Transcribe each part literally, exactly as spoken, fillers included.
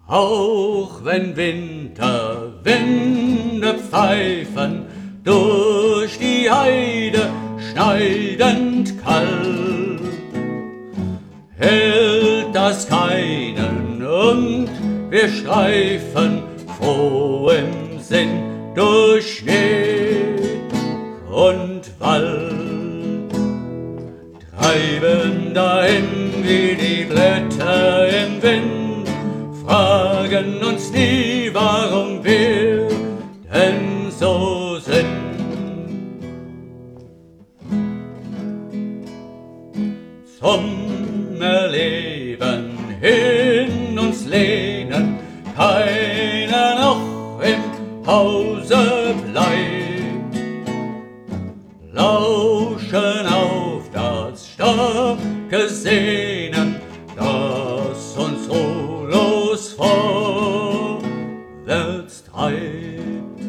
Auch wenn Winterwinde pfeifen durch die Heide schneidend kalt, hält das keinen und wir streifen froh im Sinn durch Schnee und Wald, treiben dahin wie die Blätter im Wind, fragen uns nie, warum wir denn so sind. Zum Erleben hin uns lehnen, keiner noch im Hause bleibt, lauschen auf das starke Sehnen, das uns ruhelos vorwärts treibt,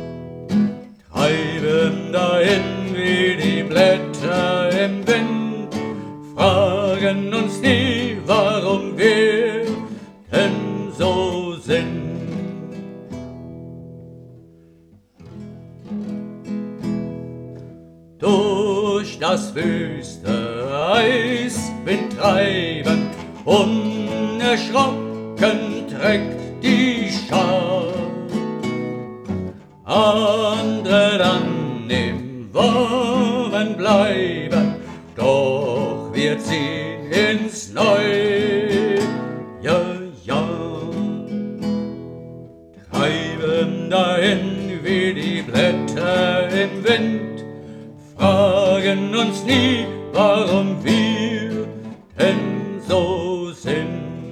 treiben dahin wie die Blätter im Wind, fragen uns nie, warum wir denn so sind. Durch das wüste Eiswind treiben, unerschrocken trägt die Schar, andere dann im Warmen bleiben, doch wir ziehen ins neue Jahr, treiben dahin wie die Blätter im Wind, fragen uns nie, warum wir denn so sind.